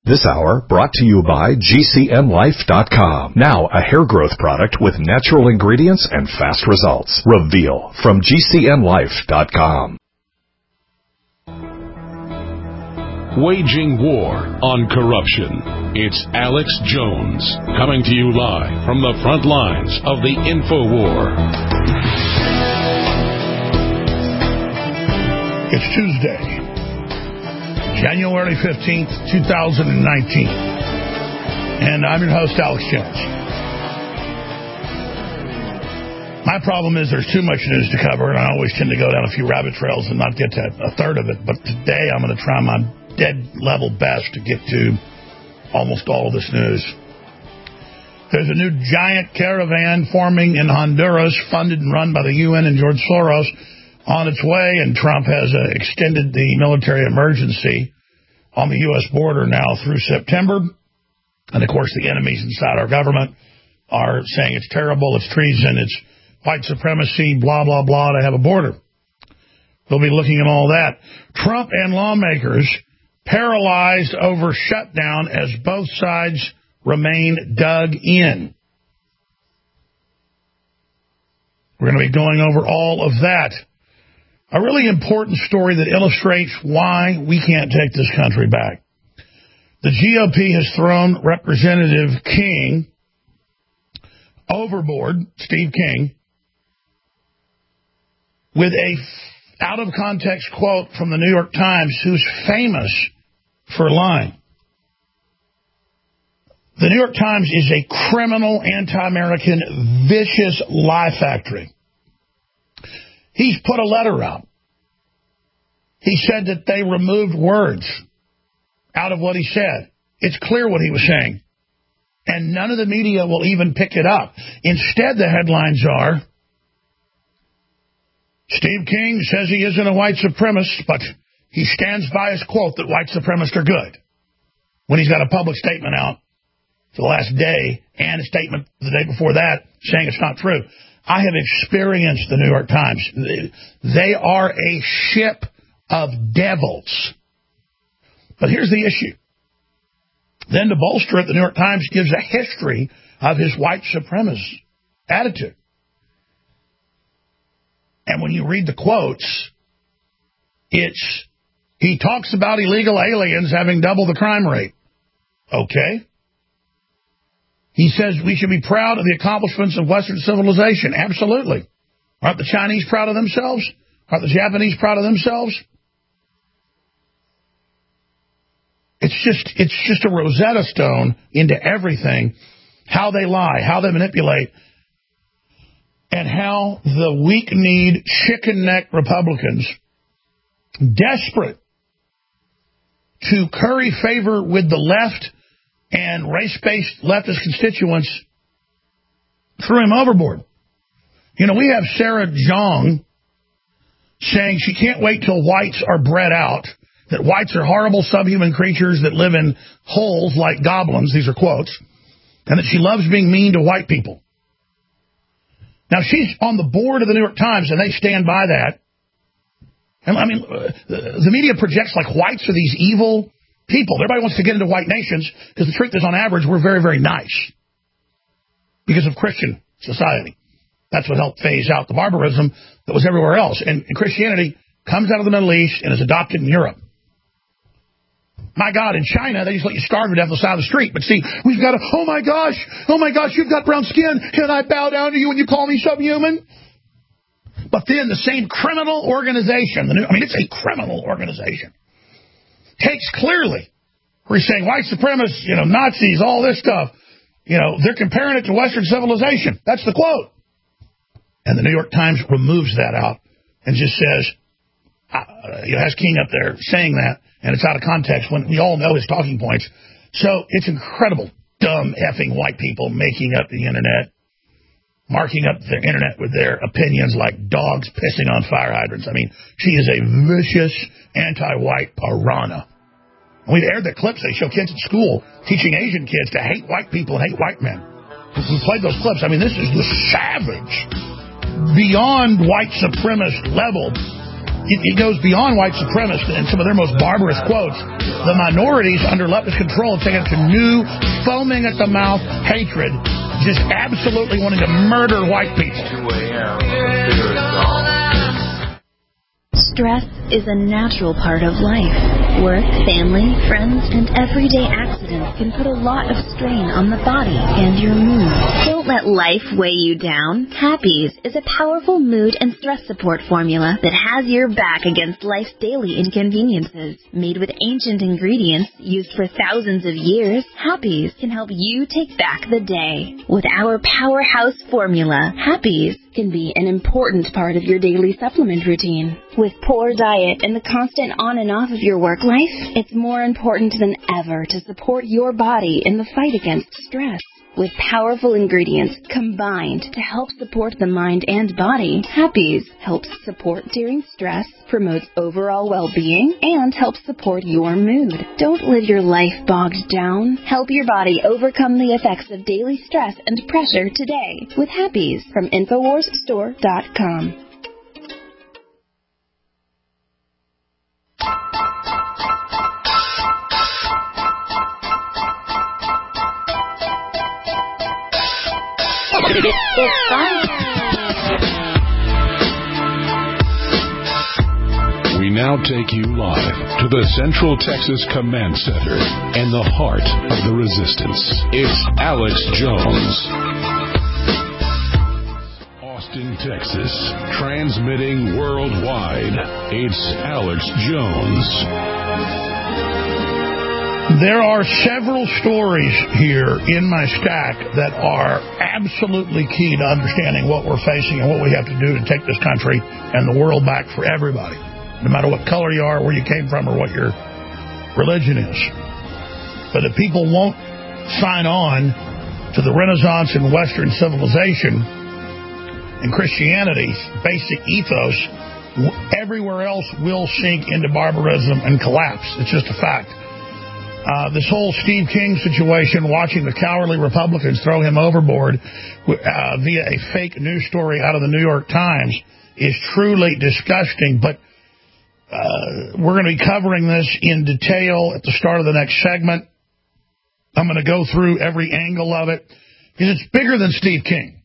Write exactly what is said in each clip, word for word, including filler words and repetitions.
This hour brought to you by G C N Life dot com. Now a hair growth product with natural ingredients and fast results. Reveal from G C N Life dot com. Waging war on corruption. It's Alex Jones coming to you live from the front lines of the InfoWar. It's Tuesday, January fifteenth, two thousand nineteen. And I'm your host, Alex Jones. My problem is there's too much news to cover, and I always tend to go down a few rabbit trails and not get to a third of it. But today I'm going to try my dead-level best to get to almost all of this news. There's a new giant caravan forming in Honduras, funded and run by the U N and George Soros, on its way, and Trump has uh, extended the military emergency on the U S border now through September. And, of course, the enemies inside our government are saying it's terrible, it's treason, it's white supremacy, blah, blah, blah, to have a border. We'll be looking at all that. Trump and lawmakers paralyzed over shutdown as both sides remain dug in. We're going to be going over all of that. A really important story that illustrates why we can't take this country back. The G O P has thrown Representative King overboard, Steve King, with a out-of-context quote from the New York Times, who's famous for lying. The New York Times is a criminal, anti-American, vicious lie factory. He's put a letter out. He said that they removed words out of what he said. It's clear what he was saying. And none of the media will even pick it up. Instead, the headlines are, Steve King says he isn't a white supremacist, but he stands by his quote that white supremacists are good, when he's got a public statement out for the last day and a statement the day before that saying it's not true. I have experienced the New York Times. They are a ship of devils. But here's the issue. Then to bolster it, the New York Times gives a history of his white supremacist attitude. And when you read the quotes, it's, he talks about illegal aliens having double the crime rate. Okay. He says we should be proud of the accomplishments of Western civilization. Absolutely. Aren't the Chinese proud of themselves? Aren't the Japanese proud of themselves? It's just, it's just a Rosetta Stone into everything, how they lie, how they manipulate, and how the weak-kneed, chicken-neck Republicans, desperate to curry favor with the left and race-based leftist constituents, threw him overboard. You know, we have Sarah Jeong saying she can't wait till whites are bred out, that whites are horrible subhuman creatures that live in holes like goblins, these are quotes, and that she loves being mean to white people. Now, she's on the board of the New York Times, and they stand by that. And I mean, the media projects like whites are these evil people. Everybody wants to get into white nations because the truth is, on average, we're very, very nice because of Christian society. That's what helped phase out the barbarism that was everywhere else. And, and Christianity comes out of the Middle East and is adopted in Europe. My God, in China, they just let you starve to death on the side of the street. But see, we've got to, oh my gosh, oh my gosh, you've got brown skin. Can I bow down to you when you call me subhuman? But then the same criminal organization, the new, I mean, it's a criminal organization, takes clearly, where he's saying white supremacists, you know, Nazis, all this stuff, you know, they're comparing it to Western civilization. That's the quote. And the New York Times removes that out and just says, uh, you know, has King up there saying that, and it's out of context when we all know his talking points. So it's incredible. Dumb effing white people making up the internet, marking up their internet with their opinions like dogs pissing on fire hydrants. I mean, she is a vicious anti-white piranha. And we've aired the clips they show kids at school teaching Asian kids to hate white people and hate white men. We played those clips. I mean, this is the savage, beyond white supremacist level it, it goes beyond white supremacists and some of their most barbarous quotes. The minorities under leftist control have taken it to new, foaming at the mouth hatred, just absolutely wanting to murder white people. Stress is a natural part of life. Work, family, friends, and everyday accidents can put a lot of strain on the body and your mood. Don't let life weigh you down. Happies is a powerful mood and stress support formula that has your back against life's daily inconveniences. Made with ancient ingredients used for thousands of years, Happies can help you take back the day. With our powerhouse formula, Happies can be an important part of your daily supplement routine. With poor diet and the constant on and off of your work life, it's more important than ever to support your body in the fight against stress. With powerful ingredients combined to help support the mind and body, Happies helps support during stress, promotes overall well-being, and helps support your mood. Don't live your life bogged down. Help your body overcome the effects of daily stress and pressure today with Happies from Infowars Store dot com. It's fun. We now take you live to the Central Texas Command Center and the heart of the resistance. It's Alex Jones. Austin, Texas, transmitting worldwide. It's Alex Jones. There are several stories here in my stack that are absolutely key to understanding what we're facing and what we have to do to take this country and the world back for everybody, no matter what color you are, where you came from, or what your religion is. But if people won't sign on to the Renaissance and Western civilization and Christianity's basic ethos, everywhere else will sink into barbarism and collapse. It's just a fact. Uh, this whole Steve King situation, watching the cowardly Republicans throw him overboard uh, via a fake news story out of the New York Times, is truly disgusting. But uh, we're going to be covering this in detail at the start of the next segment. I'm going to go through every angle of it, because it's bigger than Steve King.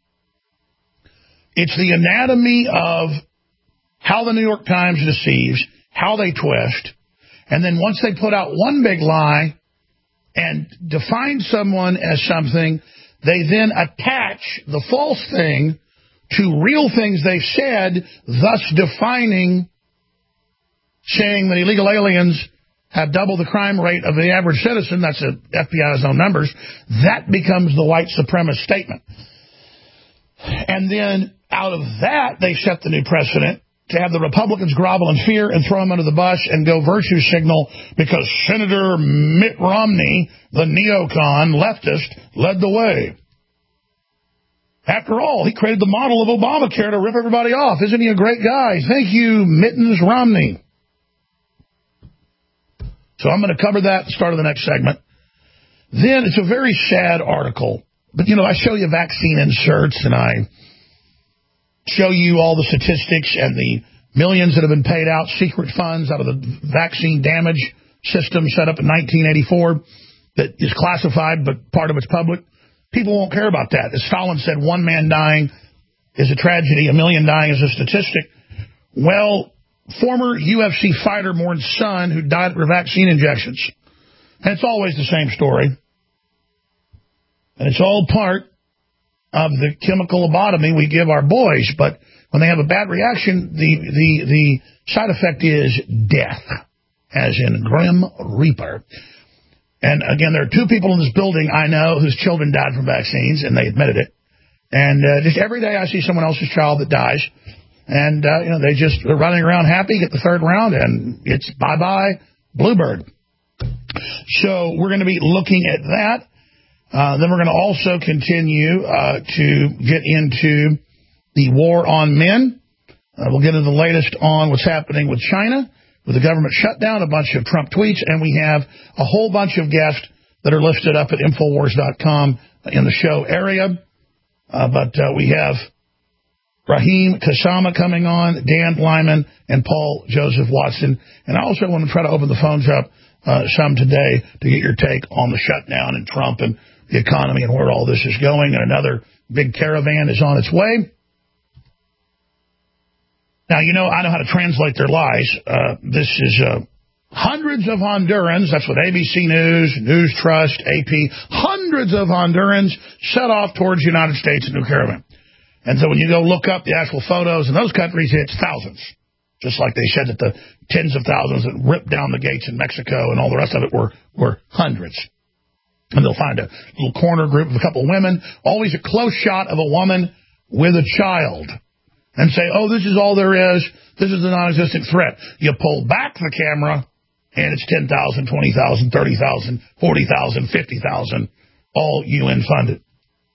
It's the anatomy of how the New York Times deceives, how they twist. And then once they put out one big lie and define someone as something, they then attach the false thing to real things they've said, thus defining, saying that illegal aliens have double the crime rate of the average citizen. That's the F B I's own numbers. That becomes the white supremacist statement. And then out of that, they set the new precedent to have the Republicans grovel in fear and throw them under the bus and go virtue signal because Senator Mitt Romney, the neocon leftist, led the way. After all, he created the model of Obamacare to rip everybody off. Isn't he a great guy? Thank you, Mittens Romney. So I'm going to cover that at the start of the next segment. Then it's a very sad article. But, you know, I show you vaccine inserts and I show you all the statistics and the millions that have been paid out, secret funds out of the vaccine damage system set up in nineteen eighty-four that is classified, but part of it's public. People won't care about that. As Stalin said, one man dying is a tragedy, a million dying is a statistic. Well, former U F C fighter mourned son who died for vaccine injections. And it's always the same story. And it's all part of the chemical lobotomy we give our boys. But when they have a bad reaction, the, the, the side effect is death, as in Grim Reaper. And again, there are two people in this building I know whose children died from vaccines, and they admitted it. And uh, just every day I see someone else's child that dies. And, uh, you know, they just are running around happy, get the third round, and it's bye-bye, Bluebird. So we're going to be looking at that. Uh, then we're going to also continue uh, to get into the war on men. Uh, we'll get into the latest on what's happening with China, with the government shutdown, a bunch of Trump tweets, and we have a whole bunch of guests that are listed up at Infowars dot com in the show area. Uh, but uh, we have Raheem Kassama coming on, Dan Lyman, and Paul Joseph Watson. And I also want to try to open the phones up uh, some today to get your take on the shutdown and Trump and the economy and where all this is going. And another big caravan is on its way. Now, you know, I know how to translate their lies. Uh, this is uh, hundreds of Hondurans, that's what A B C News, News Trust, A P, hundreds of Hondurans set off towards the United States in a new caravan. And so when you go look up the actual photos in those countries, it's thousands. Just like they said that the tens of thousands that ripped down the gates in Mexico and all the rest of it were, were hundreds. And they'll find a little corner group of a couple of women, always a close shot of a woman with a child. And say, oh, this is all there is. This is a non-existent threat. You pull back the camera, and it's ten thousand, twenty thousand, thirty thousand, forty thousand, fifty thousand, all U N funded.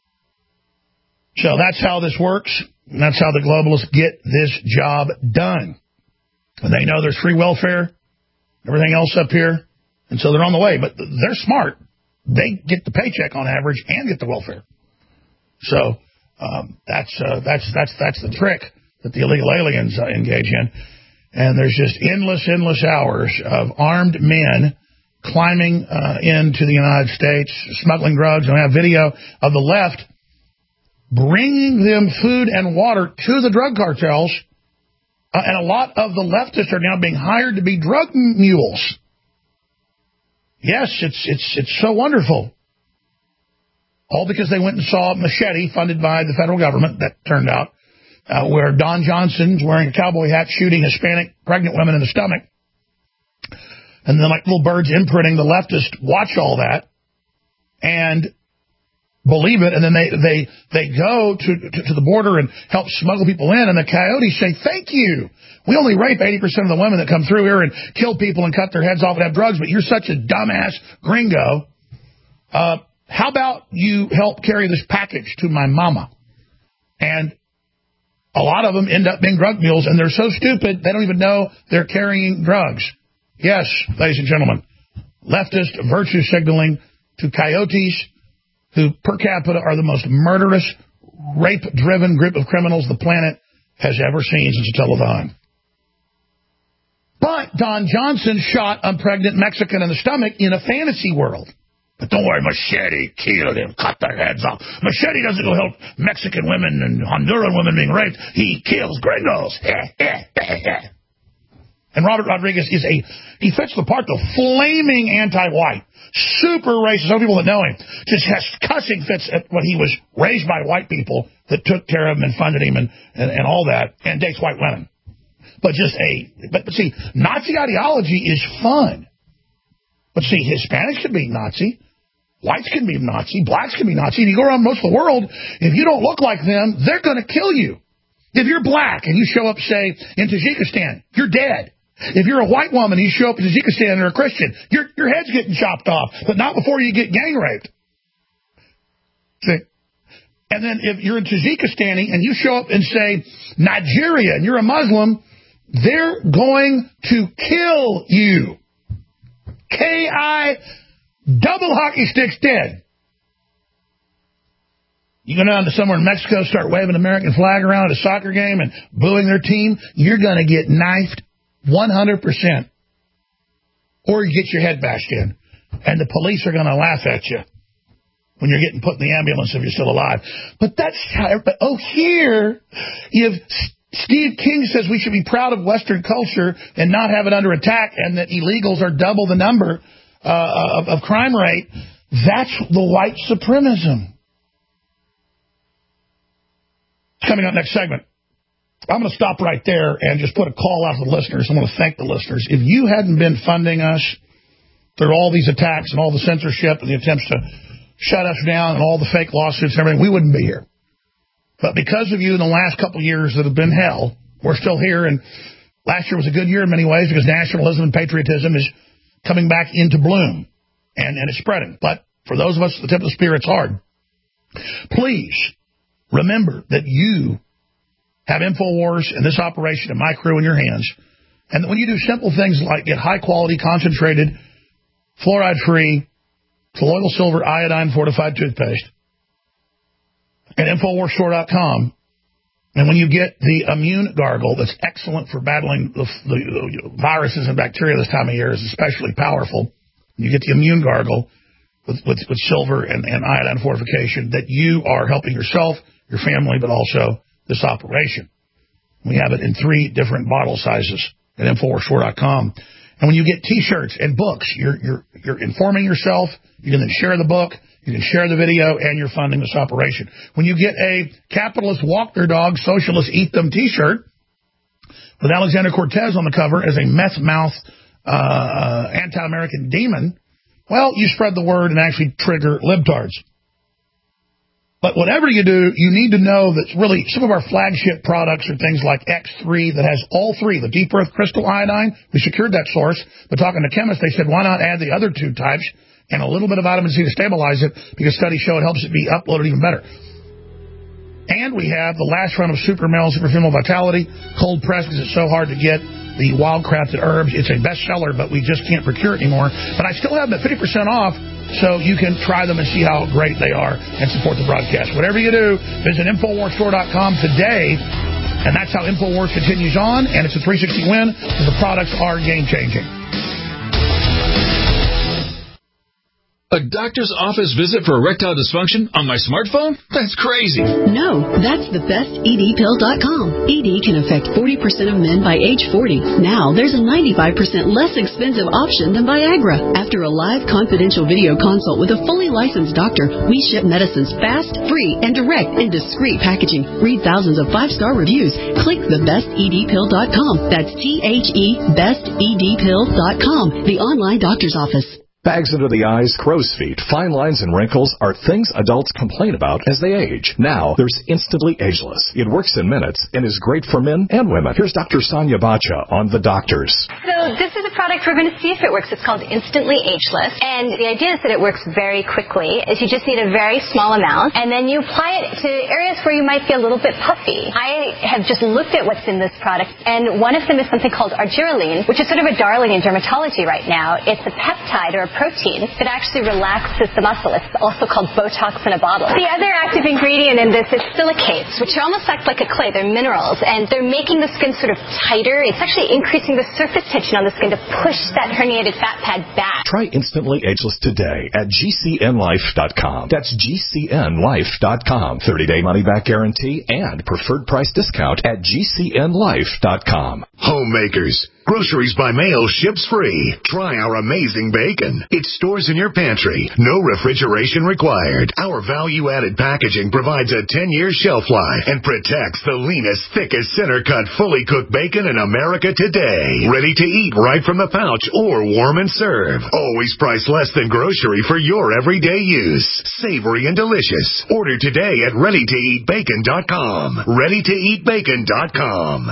So that's how this works, and that's how the globalists get this job done. And they know there's free welfare, everything else up here, and so they're on the way. But they're smart. They get the paycheck on average and get the welfare. So um, that's uh, that's that's that's the trick that the illegal aliens uh, engage in. And there's just endless, endless hours of armed men climbing uh, into the United States, smuggling drugs. And we have video of the left bringing them food and water to the drug cartels. Uh, and a lot of the leftists are now being hired to be drug mules. Yes, it's it's it's so wonderful. All because they went and saw Machete, funded by the federal government, that turned out, uh, where Don Johnson's wearing a cowboy hat shooting Hispanic pregnant women in the stomach. And then like little birds imprinting, the leftists watch all that and believe it, and then they they they go to, to to the border and help smuggle people in, and the coyotes say, thank you. We only rape eighty percent of the women that come through here and kill people and cut their heads off and have drugs, but you're such a dumbass gringo. Uh, how about you help carry this package to my mama? And a lot of them end up being drug mules, and they're so stupid they don't even know they're carrying drugs. Yes, ladies and gentlemen, leftist virtue signaling to coyotes who per capita are the most murderous, rape-driven group of criminals the planet has ever seen since a telethon. But Don Johnson shot a pregnant Mexican in the stomach in a fantasy world. But don't worry, Machete killed him, cut their heads off. Machete doesn't go help Mexican women and Honduran women being raped. He kills gringos. And Robert Rodriguez is a, he fits the part, the flaming anti-white, super racist. Some people that know him just has cussing fits at what he was raised by white people that took care of him and funded him and, and, and all that, and dates white women. But just a, but, but see, Nazi ideology is fun. But see, Hispanics can be Nazi. Whites can be Nazi. Blacks can be Nazi. And you go around most of the world, if you don't look like them, they're going to kill you. If you're black and you show up, say, in Tajikistan, you're dead. If you're a white woman and you show up in Tajikistan and you're a Christian, your, your head's getting chopped off, but not before you get gang raped. See? And then if you're in Tajikistan and you show up and say Nigeria and you're a Muslim, they're going to kill you. K I double hockey sticks dead. You go down to somewhere in Mexico, start waving an American flag around at a soccer game and booing their team, you're going to get knifed one hundred percent. Or you get your head bashed in. And the police are going to laugh at you when you're getting put in the ambulance if you're still alive. But that's how, but oh, here, if Steve King says we should be proud of Western culture and not have it under attack, and that illegals are double the number uh, of, of crime rate, that's the white supremacism. Coming up next segment, I'm going to stop right there and just put a call out to the listeners. I want to thank the listeners. If you hadn't been funding us through all these attacks and all the censorship and the attempts to shut us down and all the fake lawsuits and everything, we wouldn't be here. But because of you in the last couple of years that have been hell, we're still here. And last year was a good year in many ways because nationalism and patriotism is coming back into bloom and, and it's spreading. But for those of us at the tip of the spear, it's hard. Please remember that you have InfoWars and this operation and my crew in your hands. And that when you do simple things like get high-quality, concentrated, fluoride-free, colloidal silver iodine fortified toothpaste at InfoWars Store dot com, And when you get the immune gargle, that's excellent for battling the, the viruses and bacteria this time of year, is especially powerful. You get the immune gargle with, with, with silver and, and iodine fortification, that you are helping yourself, your family, but also this operation. We have it in three different bottle sizes at Infowars Store dot com. And when you get T-shirts and books, you're, you're, you're informing yourself. You can then share the book. You can share the video, and you're funding this operation. When you get a capitalist walk their dog, socialist eat them T-shirt with Alexander Cortez on the cover as a meth mouth uh, uh, anti-American demon, well, you spread the word and actually trigger libtards. But whatever you do, you need to know that really some of our flagship products are things like X three that has all three, the deep earth crystal iodine. We secured that source. But talking to chemists, they said, why not add the other two types and a little bit of vitamin C to stabilize it, because studies show it helps it be uploaded even better. And we have the last run of Super Male, Super Female Vitality, cold pressed because it's so hard to get, the Wildcrafted Herbs. It's a bestseller, but we just can't procure it anymore. But I still have the fifty percent off, so you can try them and see how great they are and support the broadcast. Whatever you do, visit Infowars Store dot com today, and that's how Infowars continues on, and it's a three sixty win, because the products are game-changing. A doctor's office visit for erectile dysfunction on my smartphone? That's crazy. No, that's the best E D pill dot com. E D can affect forty percent of men by age forty. Now, there's a ninety-five percent less expensive option than Viagra. After a live confidential video consult with a fully licensed doctor, we ship medicines fast, free, and direct in discreet packaging. Read thousands of five-star reviews. Click the best E D pill dot com. That's T H E best E D pill dot com, the online doctor's office. Bags under the eyes, crow's feet, fine lines, and wrinkles are things adults complain about as they age. Now, there's Instantly Ageless. It works in minutes and is great for men and women. Here's Doctor Sonia Bacha on The Doctors. So this is a product we're going to see if it works. It's called Instantly Ageless. And the idea is that it works very quickly. Is you just need a very small amount, and then you apply it to areas where you might be a little bit puffy. I have just looked at what's in this product, and one of them is something called argireline, which is sort of a darling in dermatology right now. It's a peptide or a protein that actually relaxes the muscle. It's also called Botox in a bottle. The other active ingredient in this is silicates, which almost act like a clay. They're minerals, and they're making the skin sort of tighter. It's actually increasing the surface tension on the skin to push that herniated fat pad back. Try Instantly Ageless today at G C N life dot com. That's G C N life dot com. thirty-day money-back guarantee and preferred price discount at G C N life dot com. Homemakers. Groceries by mail ships free. Try our amazing bacon. It stores in your pantry. No refrigeration required. Our value-added packaging provides a ten-year shelf life and protects the leanest, thickest, center-cut, fully cooked bacon in America today. Ready to eat right from the pouch or warm and serve. Always priced less than grocery for your everyday use. Savory and delicious. Order today at ready to eat bacon dot com. ready to eat bacon dot com.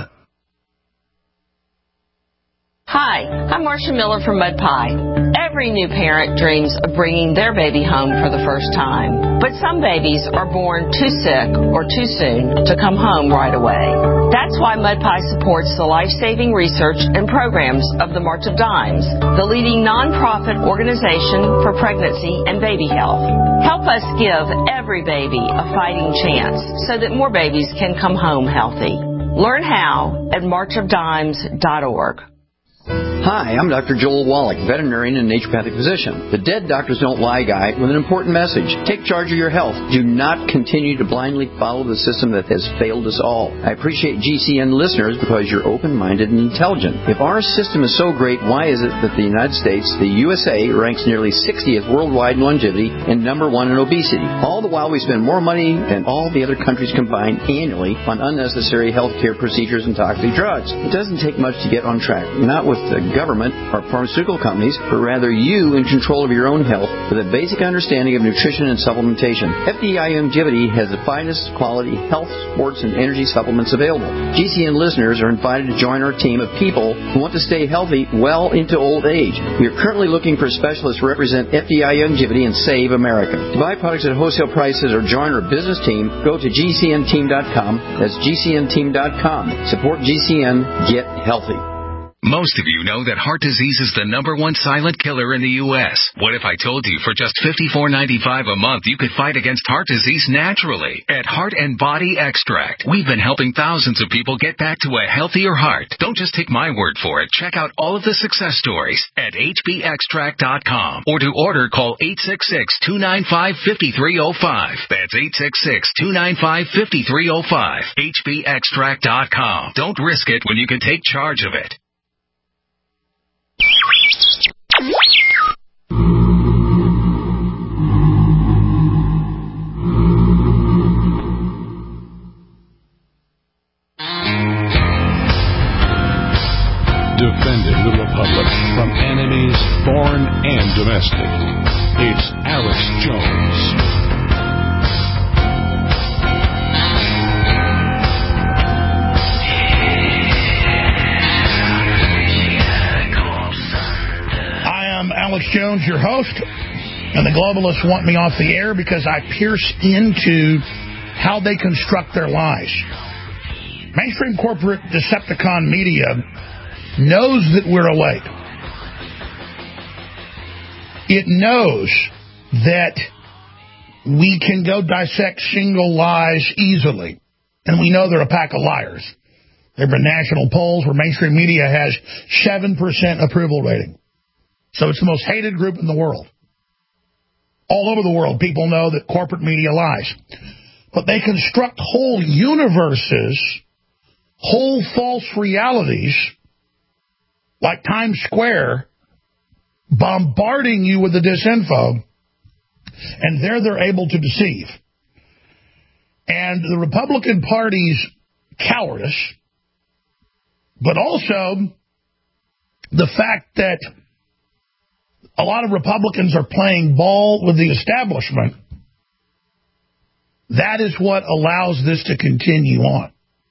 Hi, I'm Marcia Miller from Mud Pie. Every new parent dreams of bringing their baby home for the first time. But some babies are born too sick or too soon to come home right away. That's why Mud Pie supports the life-saving research and programs of the March of Dimes, the leading nonprofit organization for pregnancy and baby health. Help us give every baby a fighting chance so that more babies can come home healthy. Learn how at march of dimes dot org. Hi, I'm Doctor Joel Wallach, veterinarian and naturopathic physician. The Dead Doctors Don't Lie guy with an important message. Take charge of your health. Do not continue to blindly follow the system that has failed us all. I appreciate G C N listeners because you're open-minded and intelligent. If our system is so great, why is it that the United States, the U S A, ranks nearly sixtieth worldwide in longevity and number one in obesity? All the while we spend more money than all the other countries combined annually on unnecessary health care procedures and toxic drugs. It doesn't take much to get on track. Not with the government or pharmaceutical companies, but rather you in control of your own health with a basic understanding of nutrition and supplementation. F D I Longevity has the finest quality health, sports, and energy supplements available. G C N listeners are invited to join our team of people who want to stay healthy well into old age. We are currently looking for specialists to represent F D I Longevity and Save America. To buy products at wholesale prices or join our business team, go to G C N team dot com. That's G C N team dot com. Support G C N. Get healthy. Most of you know that heart disease is the number one silent killer in the U S What if I told you for just fifty-four ninety-five a month you could fight against heart disease naturally? At Heart and Body Extract, we've been helping thousands of people get back to a healthier heart. Don't just take my word for it. Check out all of the success stories at H B extract dot com, or to order, call eight six six, two nine five, five three zero five. That's eight six six, two nine five, five three zero five. H B extract dot com. Don't risk it when you can take charge of it. Defending the Republic from enemies, foreign and domestic. It's Alex Jones. Alex Jones, your host, and the globalists want me off the air because I pierce into how they construct their lies. Mainstream corporate Decepticon media knows that we're awake. It knows that we can go dissect single lies easily, and we know they're a pack of liars. There have been national polls where mainstream media has seven percent approval rating. So it's the most hated group in the world. All over the world, people know that corporate media lies. But they construct whole universes, whole false realities, like Times Square, bombarding you with the disinfo, and there they're able to deceive. And the Republican Party's cowardice, but also the fact that a lot of Republicans are playing ball with the establishment, that is what allows this to continue on.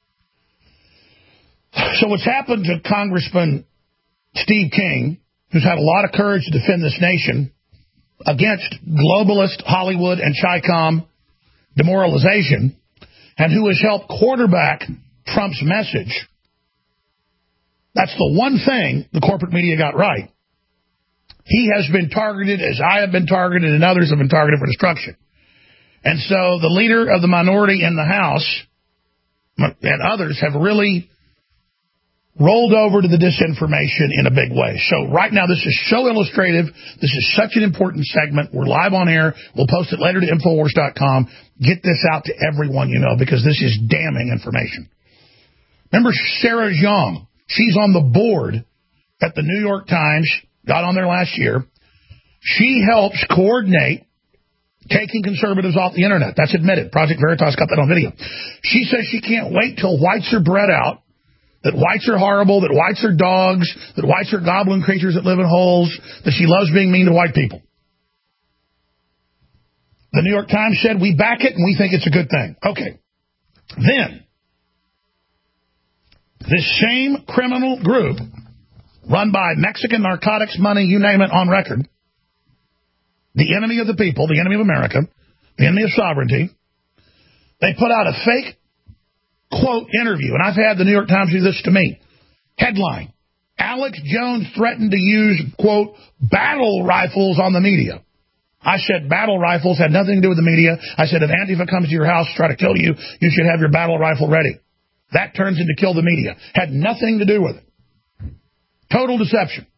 So what's happened to Congressman Steve King, who's had a lot of courage to defend this nation against globalist Hollywood and Chi-Com demoralization, and who has helped quarterback Trump's message, that's the one thing the corporate media got right. He has been targeted as I have been targeted and others have been targeted for destruction. And so the leader of the minority in the House and others have really rolled over to the disinformation in a big way. So right now, this is so illustrative. This is such an important segment. We're live on air. We'll post it later to Infowars dot com. Get this out to everyone you know, because this is damning information. Remember Sarah Jeong? She's on the board at the New York Times. Got on there last year. She helps coordinate taking conservatives off the internet. That's admitted. Project Veritas got that on video. She says she can't wait till whites are bred out, that whites are horrible, that whites are dogs, that whites are goblin creatures that live in holes, that she loves being mean to white people. The New York Times said, we back it and we think it's a good thing. Okay. Then, this same criminal group, run by Mexican narcotics money, you name it, on record, the enemy of the people, the enemy of America, the enemy of sovereignty, they put out a fake, quote, interview. And I've had the New York Times do this to me. Headline, Alex Jones threatened to use, quote, battle rifles on the media. I said battle rifles had nothing to do with the media. I said if Antifa comes to your house to try to kill you, you should have your battle rifle ready. That turns into kill the media. Had nothing to do with it. Total deception.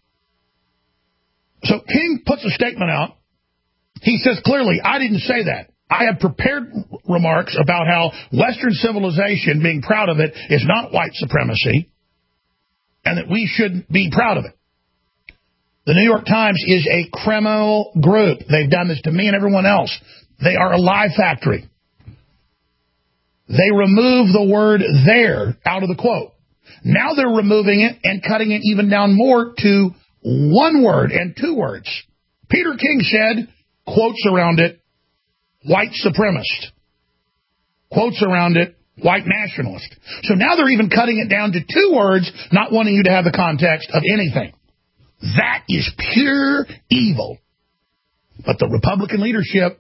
So King puts a statement out. He says clearly, I didn't say that. I have prepared remarks about how Western civilization, being proud of it, is not white supremacy, and that we should be proud of it. The New York Times is a criminal group. They've done this to me and everyone else. They are a lie factory. They remove the word there out of the quote. Now they're removing it and cutting it even down more to one word and two words. Peter King said, quotes around it, white supremacist. Quotes around it, white nationalist. So now they're even cutting it down to two words, not wanting you to have the context of anything. That is pure evil. But the Republican leadership,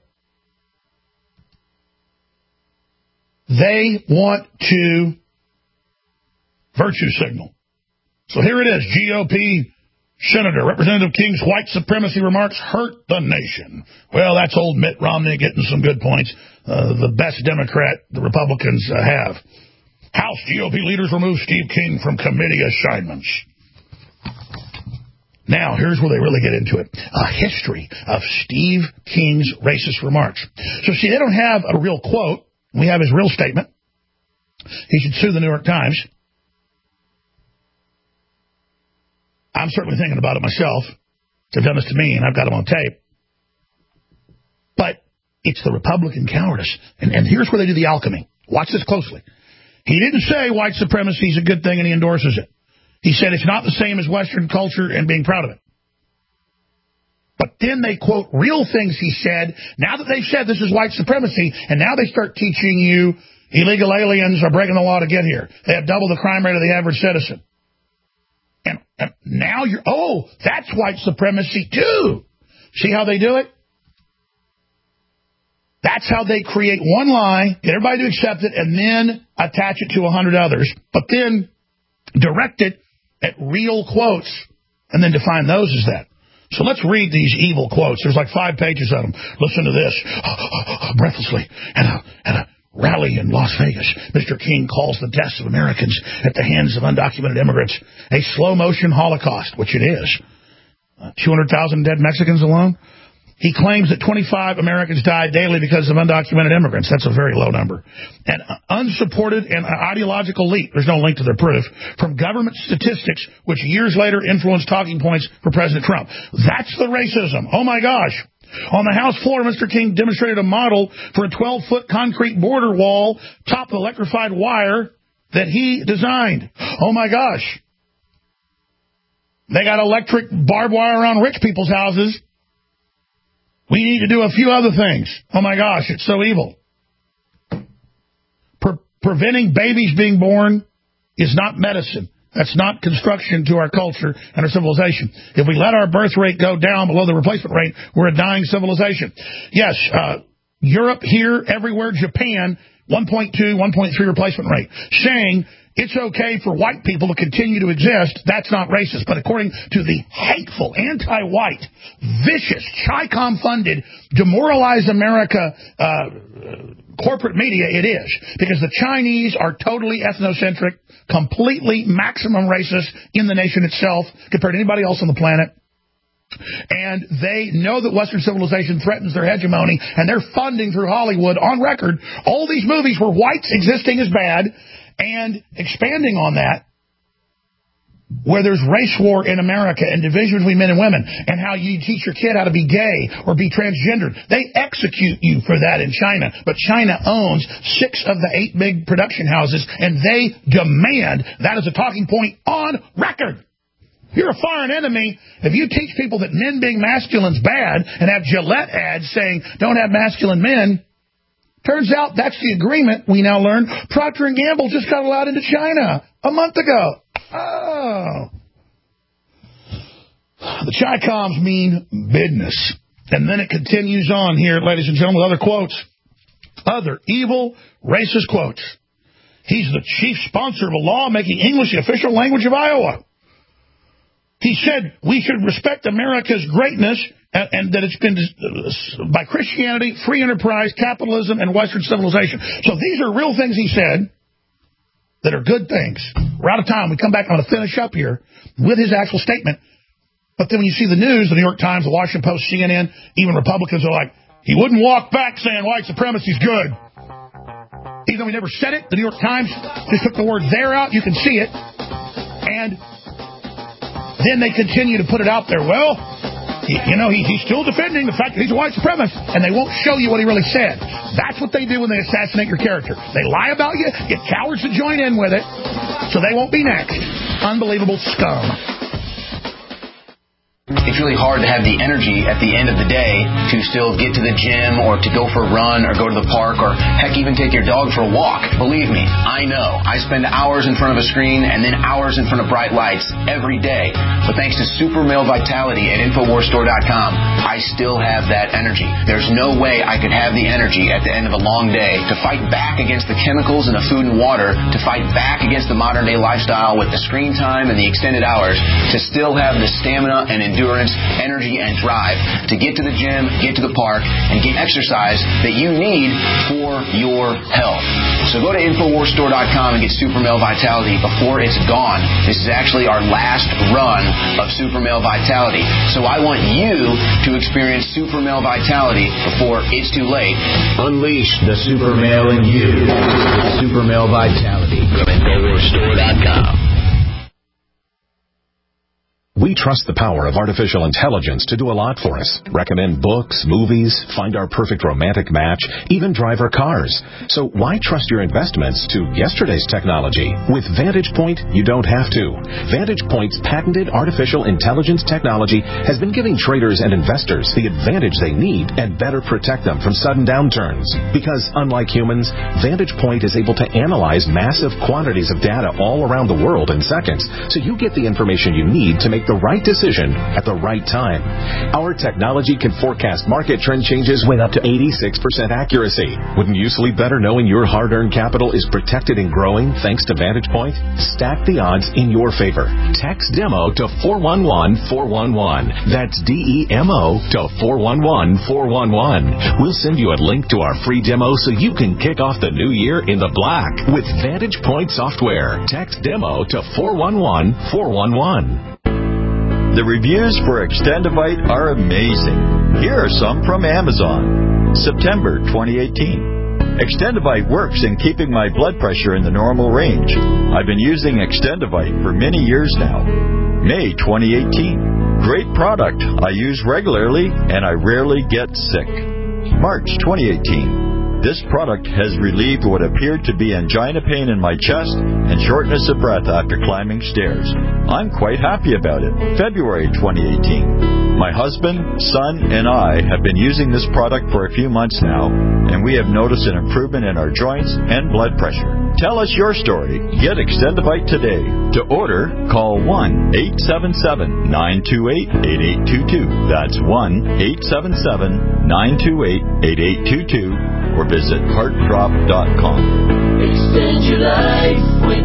they want to virtue signal. So here it is. G O P Senator Representative King's white supremacy remarks hurt the nation. Well, that's old Mitt Romney getting some good points. Uh, the best Democrat the Republicans uh, have. House G O P leaders remove Steve King from committee assignments. Now, here's where they really get into it. A history of Steve King's racist remarks. So, see, they don't have a real quote. We have his real statement. He should sue the New York Times. I'm certainly thinking about it myself. They've done this to me, and I've got them on tape. But it's the Republican cowardice. And, and here's where they do the alchemy. Watch this closely. He didn't say white supremacy is a good thing and he endorses it. He said it's not the same as Western culture and being proud of it. But then they quote real things he said. Now that they've said this is white supremacy, and now they start teaching you illegal aliens are breaking the law to get here. They have double the crime rate of the average citizen. And, and now you're, oh, that's white supremacy too. See how they do it? That's how they create one lie, get everybody to accept it, and then attach it to a hundred others. But then direct it at real quotes, and then define those as that. So let's read these evil quotes. There's like five pages of them. Listen to this. Breathlessly. At a, at a rally in Las Vegas, Mister King calls the deaths of Americans at the hands of undocumented immigrants a slow-motion Holocaust, which it is. Uh, two hundred thousand dead Mexicans alone. He claims that twenty-five Americans die daily because of undocumented immigrants. That's a very low number. And unsupported and ideological leak, there's no link to their proof, from government statistics, which years later influenced talking points for President Trump. That's the racism. Oh, my gosh. On the House floor, Mister King demonstrated a model for a twelve-foot concrete border wall topped with electrified wire that he designed. Oh, my gosh. They got electric barbed wire around rich people's houses. We need to do a few other things. Oh, my gosh, it's so evil. Pre- preventing babies being born is not medicine. That's not construction to our culture and our civilization. If we let our birth rate go down below the replacement rate, we're a dying civilization. Yes, uh, Europe, here, everywhere, Japan, one point two, one point three replacement rate. Saying it's okay for white people to continue to exist, that's not racist. But according to the hateful, anti-white, vicious, Chi-Com-funded, demoralize America uh, corporate media, it is. Because the Chinese are totally ethnocentric, completely maximum racist in the nation itself compared to anybody else on the planet. And they know that Western civilization threatens their hegemony, and they're funding through Hollywood, on record, all these movies where whites existing is bad, and expanding on that, where there's race war in America and division between men and women, and how you teach your kid how to be gay or be transgendered. They execute you for that in China. But China owns six of the eight big production houses, and they demand that as a talking point on record. You're a foreign enemy if you teach people that men being masculine's bad and have Gillette ads saying, don't have masculine men. Turns out that's the agreement, we now learn. Procter and Gamble just got allowed into China a month ago. Oh. The Chi-Coms mean business. And then it continues on here, ladies and gentlemen, with other quotes. Other evil, racist quotes. He's the chief sponsor of a law making English the official language of Iowa. He said we should respect America's greatness and, and that it's been uh, by Christianity, free enterprise, capitalism, and Western civilization. So these are real things he said that are good things. We're out of time. We come back. I'm going to finish up here with his actual statement. But then when you see the news, the New York Times, the Washington Post, C N N, even Republicans are like, he wouldn't walk back saying white supremacy is good. Even though he never said it, the New York Times just took the word there out. You can see it. And then they continue to put it out there. Well, he, you know, he, he's still defending the fact that he's a white supremacist, and they won't show you what he really said. That's what they do when they assassinate your character. They lie about you, get cowards to join in with it, so they won't be next. Unbelievable scum. it's really hard to have the energy at the end of the day to still get to the gym or to go for a run or go to the park or, heck, even take your dog for a walk. Believe me, I know. I spend hours in front of a screen and then hours in front of bright lights every day. But thanks to Super Male Vitality at Infowars Store dot com, I still have that energy. There's no way I could have the energy at the end of a long day to fight back against the chemicals in the food and water, to fight back against the modern day lifestyle with the screen time and the extended hours, to still have the stamina and endurance, energy and drive to get to the gym, get to the park, and get exercise that you need for your health. So go to Infowars Store dot com and get Super Male Vitality before it's gone. This is actually our last run of Super Male Vitality. So I want you to experience Super Male Vitality before it's too late. Unleash the Super Male in you. Super Male Vitality from Infowars Store dot com. We trust the power of artificial intelligence to do a lot for us. Recommend books, movies, find our perfect romantic match, even drive our cars. So why trust your investments to yesterday's technology? With Vantage Point, you don't have to. Vantage Point's patented artificial intelligence technology has been giving traders and investors the advantage they need and better protect them from sudden downturns. Because unlike humans, Vantage Point is able to analyze massive quantities of data all around the world in seconds, so you get the information you need to make the right decision at the right time. Our technology can forecast market trend changes with up to eighty-six percent accuracy. Wouldn't you sleep better knowing your hard-earned capital is protected and growing thanks to Vantage Point? Stack the odds in your favor. Text DEMO to four one one four one one. That's D E M O to four one one four one one. We'll send you a link to our free demo so you can kick off the new year in the black with Vantage Point software. Text DEMO to four one one four one one. The reviews for Extendivite are amazing. Here are some from Amazon. September twenty eighteen. Extendivite works in keeping my blood pressure in the normal range. I've been using Extendivite for many years now. May twenty eighteen. Great product. I use regularly and I rarely get sick. March twenty eighteen. This product has relieved what appeared to be angina pain in my chest and shortness of breath after climbing stairs. I'm quite happy about it. February twenty eighteen. My husband, son, and I have been using this product for a few months now, and we have noticed an improvement in our joints and blood pressure. Tell us your story. Get Extendivite today. To order, call one eight seven seven nine two eight eight eight two two. That's one eight seven seven nine two eight eight eight two two. Or visit heart drop dot com. Extend your life with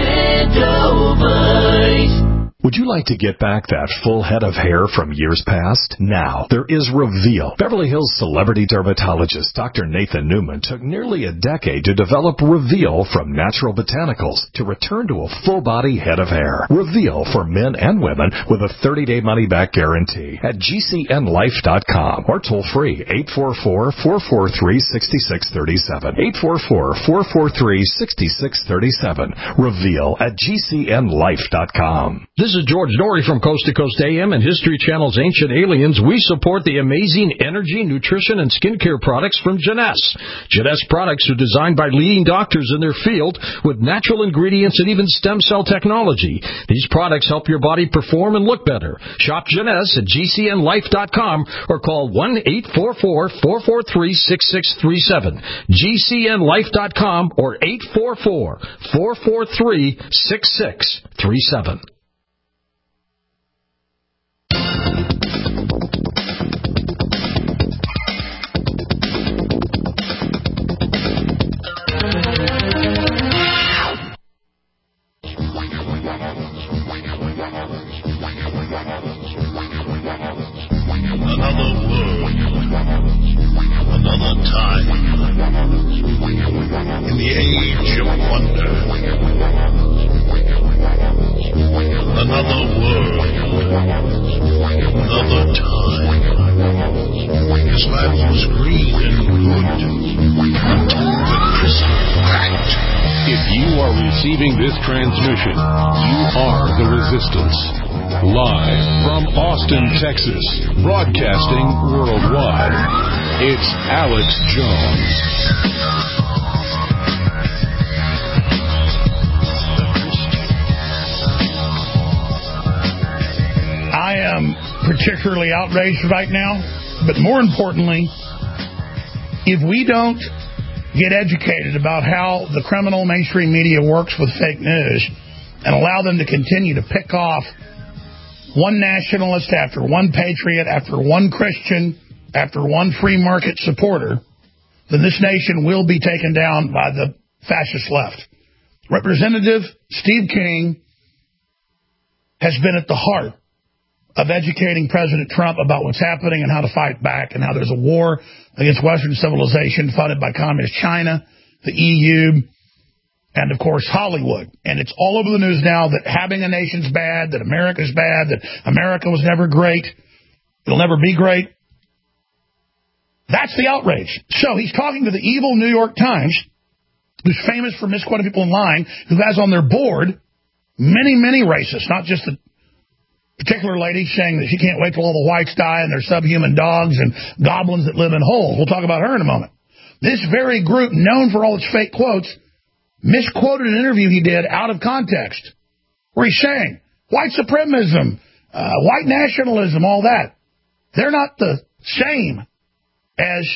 Extendivite. Would you like to get back that full head of hair from years past? Now, there is Reveal. Beverly Hills celebrity dermatologist Doctor Nathan Newman took nearly a decade to develop Reveal from natural botanicals to return to a full-body head of hair. Reveal for men and women with a thirty-day money-back guarantee at G C N life dot com or toll-free eight four four, four four three, six six three seven. eight four four, four four three, six six three seven. Reveal at G C N life dot com. This is George Norrie from Coast to Coast A M and History Channel's Ancient Aliens. We support the amazing energy, nutrition, and skincare products from Jeunesse. Jeunesse products are designed by leading doctors in their field with natural ingredients and even stem cell technology. These products help your body perform and look better. Shop Jeunesse at G C N life dot com or call one eight four four, four four three, six six three seven. G C N life dot com or eight four four, four four three, six six three seven. Another world, another time, in the age of wonder. Another world, another time. His life was green and good until the crystal cracked. If you are receiving this transmission, you are the Resistance. Live from Austin, Texas, broadcasting worldwide, it's Alex Jones. I am particularly outraged right now. But more importantly, if we don't get educated about how the criminal mainstream media works with fake news and allow them to continue to pick off one nationalist after one patriot, after one Christian, after one free market supporter, then this nation will be taken down by the fascist left. Representative Steve King has been at the heart of educating President Trump about what's happening and how to fight back, and how there's a war against Western civilization funded by Communist China, the E U, and, of course, Hollywood. And it's all over the news now that having a nation's bad, that America's bad, that America was never great, it'll never be great. That's the outrage. So he's talking to the evil New York Times, who's famous for misquoting people in line, who has on their board many, many racists, not just the particular lady saying that she can't wait till all the whites die and they're subhuman dogs and goblins that live in holes. We'll talk about her in a moment. This very group, known for all its fake quotes, misquoted an interview he did out of context, where he's saying white supremacism, uh, white nationalism, all that. They're not the same as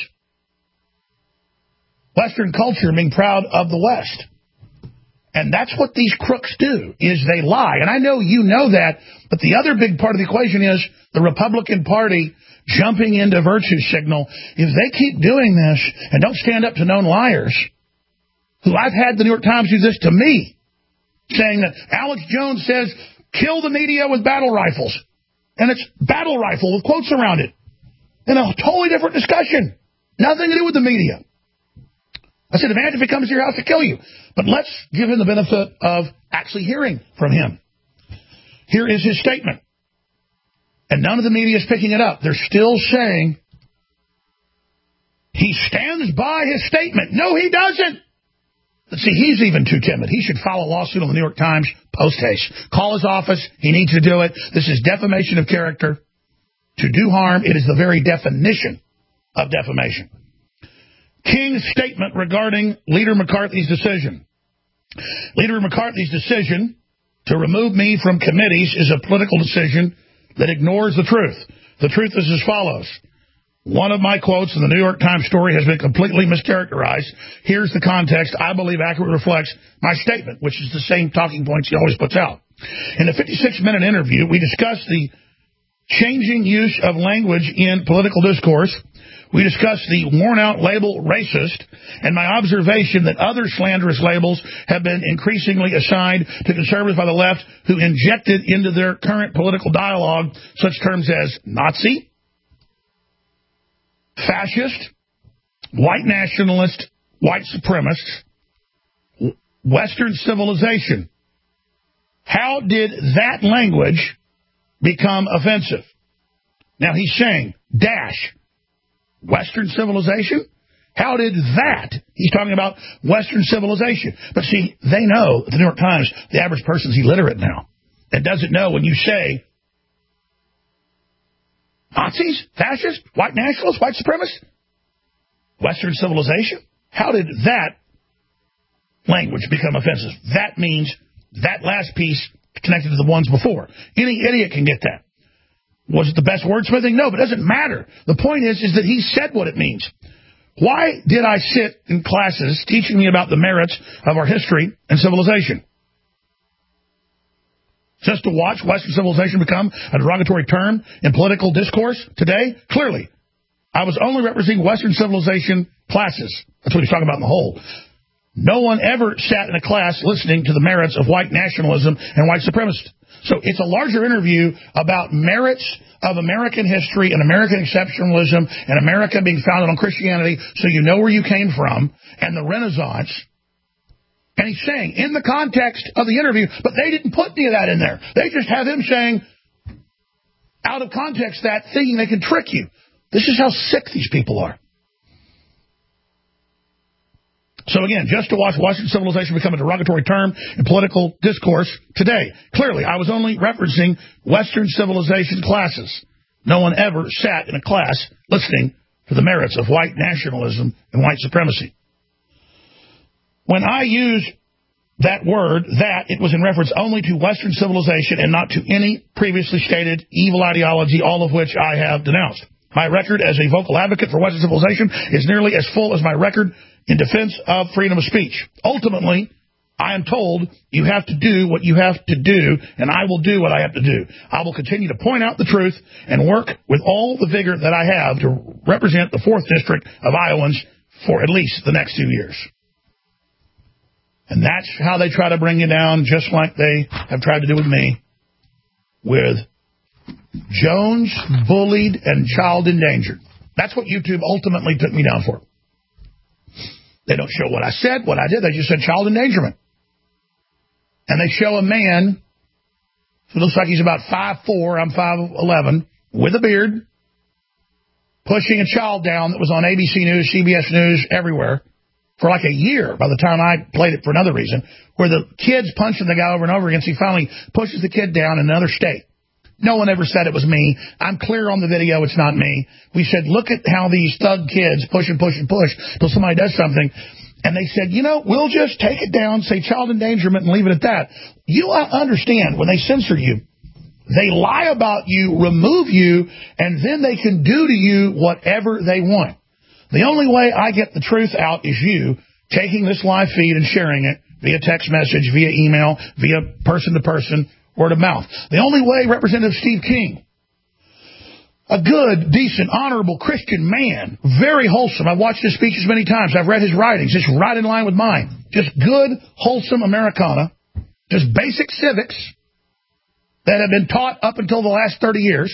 Western culture being proud of the West. And that's what these crooks do, is they lie. And I know you know that, but the other big part of the equation is the Republican Party jumping into virtue signal. If they keep doing this and don't stand up to known liars, who I've had the New York Times do this to me, saying that Alex Jones says, kill the media with battle rifles. And it's battle rifle with quotes around it. In a totally different discussion. Nothing to do with the media. I said, imagine if he comes to your house to kill you. But let's give him the benefit of actually hearing from him. Here is his statement. And none of the media is picking it up. They're still saying he stands by his statement. No, he doesn't. But see, he's even too timid. He should file a lawsuit on the New York Times post haste. Call his office. He needs to do it. This is defamation of character. To do harm, it is the very definition of defamation. King's statement regarding Leader McCarthy's decision. Leader McCarthy's decision to remove me from committees is a political decision that ignores the truth. The truth is as follows. One of my quotes in the New York Times story has been completely mischaracterized. Here's the context I believe accurately reflects my statement, which is the same talking points he always puts out. In a fifty-six minute interview, we discussed the changing use of language in political discourse. We discussed the worn-out label racist and my observation that other slanderous labels have been increasingly assigned to conservatives by the left, who injected into their current political dialogue such terms as Nazi, fascist, white nationalist, white supremacist, Western civilization. How did that language become offensive? Now he's saying, dash, Western civilization? How did that? He's talking about Western civilization. But see, they know, the New York Times, the average person's illiterate now and doesn't know when you say Nazis, fascists, white nationalists, white supremacists, Western civilization. How did that language become offensive? That means that last piece connected to the ones before. Any idiot can get that. Was it the best wordsmithing? No, but it doesn't matter. The point is, is that he said what it means. Why did I sit in classes teaching me about the merits of our history and civilization? Just to watch Western civilization become a derogatory term in political discourse today? Clearly. I was only representing Western civilization classes. That's what he's talking about in the whole. No one ever sat in a class listening to the merits of white nationalism and white supremacy. So it's a larger interview about merits of American history and American exceptionalism and America being founded on Christianity, so you know where you came from, and the Renaissance. And he's saying, in the context of the interview, but they didn't put any of that in there. They just have him saying, out of context, that, thinking they can trick you. This is how sick these people are. So again, just to watch Western civilization become a derogatory term in political discourse today. Clearly, I was only referencing Western civilization classes. No one ever sat in a class listening to the merits of white nationalism and white supremacy. When I use that word, that, it was in reference only to Western civilization and not to any previously stated evil ideology, all of which I have denounced. My record as a vocal advocate for Western civilization is nearly as full as my record in defense of freedom of speech. Ultimately, I am told you have to do what you have to do, and I will do what I have to do. I will continue to point out the truth and work with all the vigor that I have to represent the fourth District of Iowans for at least the next two years. And that's how they try to bring you down, just like they have tried to do with me, with Jones, bullied, and child endangered. That's what YouTube ultimately took me down for. They don't show what I said, what I did. They just said child endangerment. And they show a man who looks like he's about five foot four, I'm five eleven, with a beard, pushing a child down that was on A B C News, C B S News, everywhere, for like a year by the time I played it for another reason, where the kid's punching the guy over and over again, so he finally pushes the kid down in another state. No one ever said it was me. I'm clear on the video it's not me. We said, look at how these thug kids push and push and push till somebody does something. And they said, you know, we'll just take it down, say child endangerment, and leave it at that. You understand, when they censor you, they lie about you, remove you, and then they can do to you whatever they want. The only way I get the truth out is you taking this live feed and sharing it via text message, via email, via person-to-person, word of mouth. The only way Representative Steve King, a good, decent, honorable Christian man, very wholesome. I've watched his speeches many times. I've read his writings. It's right in line with mine. Just good, wholesome Americana. Just basic civics that have been taught up until the last thirty years.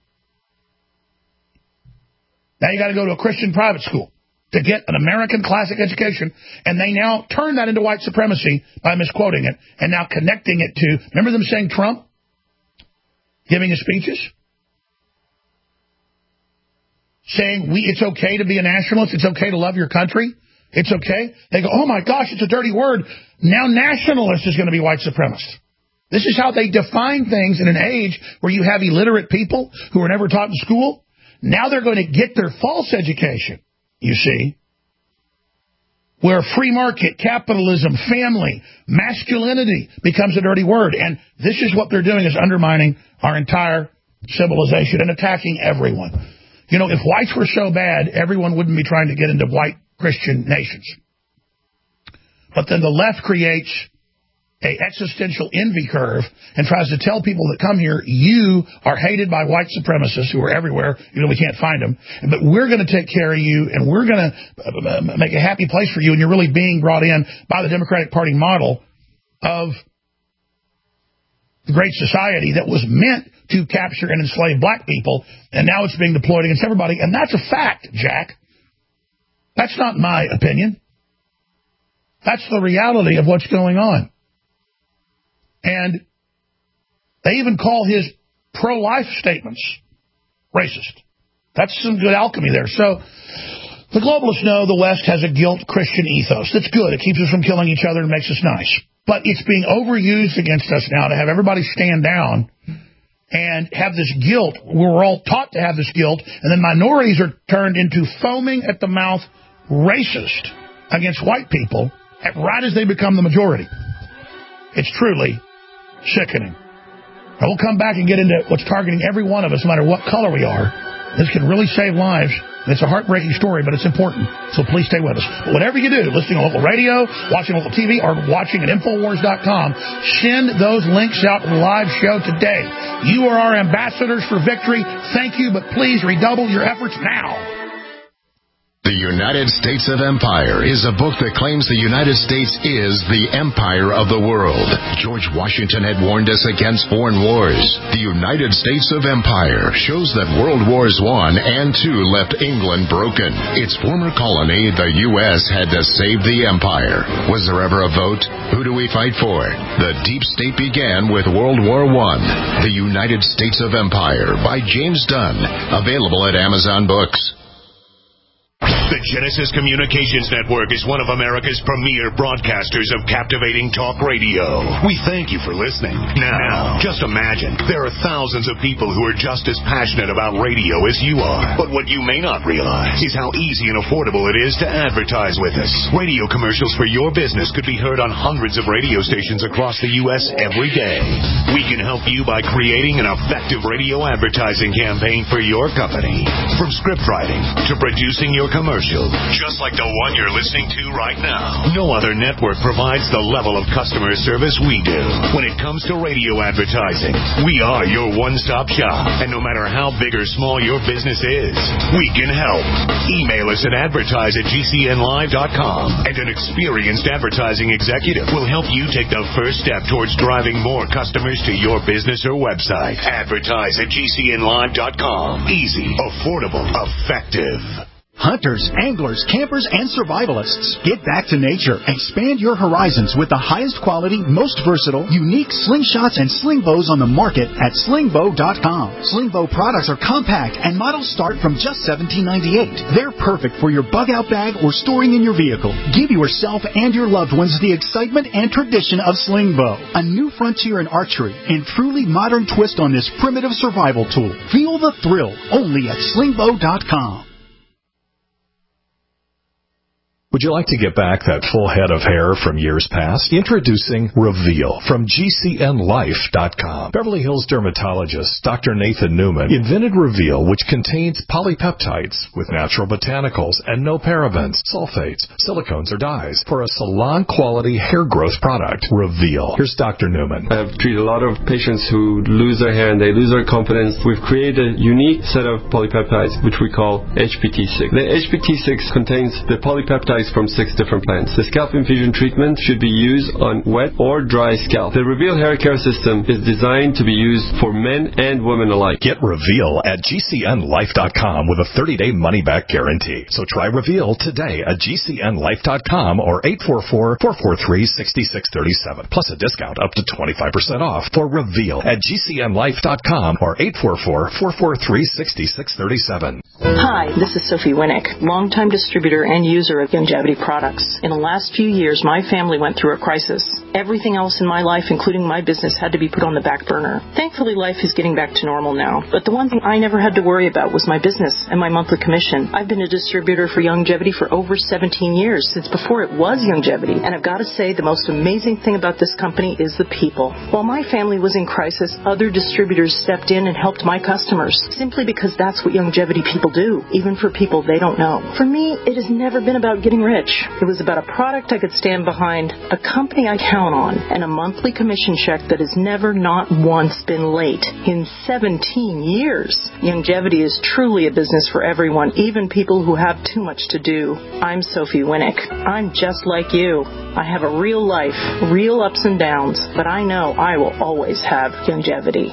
Now you got to go to a Christian private school to get an American classic education, and they now turn that into white supremacy by misquoting it and now connecting it to, remember them saying Trump giving his speeches? Saying we it's okay to be a nationalist, it's okay to love your country, it's okay. They go, oh my gosh, it's a dirty word. Now nationalist is going to be white supremacist. This is how they define things in an age where you have illiterate people who were never taught in school. Now they're going to get their false education, you see, where free market, capitalism, family, masculinity becomes a dirty word. And this is what they're doing, is undermining our entire civilization and attacking everyone. You know, if whites were so bad, everyone wouldn't be trying to get into white Christian nations. But then the left creates a existential envy curve and tries to tell people that come here, you are hated by white supremacists who are everywhere, you know, we can't find them, but we're going to take care of you and we're going to make a happy place for you, and you're really being brought in by the Democratic Party model of the Great Society that was meant to capture and enslave black people, and now it's being deployed against everybody, and that's a fact, Jack. That's not my opinion. That's the reality of what's going on. And they even call his pro-life statements racist. That's some good alchemy there. So the globalists know the West has a guilt Christian ethos. That's good. It keeps us from killing each other and makes us nice. But it's being overused against us now to have everybody stand down and have this guilt. We're all taught to have this guilt, and then minorities are turned into foaming at the mouth racist against white people right as they become the majority. It's truly sickening. I will come back and get into what's targeting every one of us, no matter what color we are. This can really save lives. It's a heartbreaking story, but it's important. So please stay with us. But whatever you do, listening on local radio, watching local T V, or watching at Infowars dot com, send those links out to the live show today. You are our ambassadors for victory. Thank you, but please redouble your efforts now. The United States of Empire is a book that claims the United States is the empire of the world. George Washington had warned us against foreign wars. The United States of Empire shows that World Wars One and Two left England broken. Its former colony, the U S, had to save the empire. Was there ever a vote? Who do we fight for? The deep state began with World War One. The United States of Empire by James Dunn. Available at Amazon Books. The Genesis Communications Network is one of America's premier broadcasters of captivating talk radio. We thank you for listening. Now, just imagine, there are thousands of people who are just as passionate about radio as you are. But what you may not realize is how easy and affordable it is to advertise with us. Radio commercials for your business could be heard on hundreds of radio stations across the U S every day. We can help you by creating an effective radio advertising campaign for your company. From script writing to producing your commercial, just like the one you're listening to right now. No other network provides the level of customer service we do. When it comes to radio advertising, we are your one-stop shop. And no matter how big or small your business is, we can help. Email us at advertise at g c n live dot com, and an experienced advertising executive will help you take the first step towards driving more customers to your business or website. Advertise at g c n live dot com. Easy, affordable, effective. Hunters, anglers, campers, and survivalists, get back to nature. Expand your horizons with the highest quality, most versatile, unique slingshots and sling bows on the market at sling bow dot com. Sling bow products are compact and models start from just seventeen ninety-eight. They're perfect for your bug out bag or storing in your vehicle. Give yourself and your loved ones the excitement and tradition of sling bow, a new frontier in archery and truly modern twist on this primitive survival tool. Feel the thrill only at sling bow dot com. Would you like to get back that full head of hair from years past? Introducing Reveal from G C N life dot com. Beverly Hills dermatologist Doctor Nathan Newman invented Reveal, which contains polypeptides with natural botanicals and no parabens, sulfates, silicones, or dyes for a salon-quality hair growth product. Reveal. Here's Doctor Newman. I have treated a lot of patients who lose their hair and they lose their confidence. We've created a unique set of polypeptides, which we call H P T six. The H P T six contains the polypeptides from six different plants. The scalp infusion treatment should be used on wet or dry scalp. The Reveal hair care system is designed to be used for men and women alike. Get Reveal at G C N life dot com with a thirty-day money-back guarantee. So try Reveal today at G C N life dot com or eight four four, four four three, six six three seven. Plus a discount up to twenty-five percent off for Reveal at G C N life dot com or eight four four, four four three, six six three seven. Hi, this is Sophie Winnick, longtime distributor and user of Youngevity products. In the last few years, my family went through a crisis. Everything else in my life, including my business, had to be put on the back burner. Thankfully, life is getting back to normal now. But the one thing I never had to worry about was my business and my monthly commission. I've been a distributor for Youngevity for over seventeen years, since before it was Youngevity. And I've got to say, the most amazing thing about this company is the people. While my family was in crisis, other distributors stepped in and helped my customers, simply because that's what Youngevity people do, even for people they don't know. For me, it has never been about getting rich. It was about a product I could stand behind, a company I count on, and a monthly commission check that has never not once been late in seventeen years. Youngevity is truly a business for everyone, even people who have too much to do. I'm Sophie Winnick. I'm just like you. I have a real life, real ups and downs, but I know I will always have Youngevity.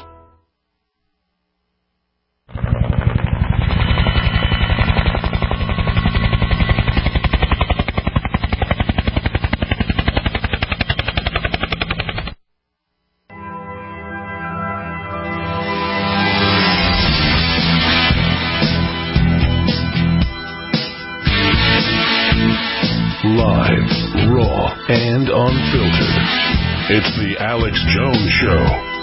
Live, raw, and unfiltered. It's the Alex Jones Show.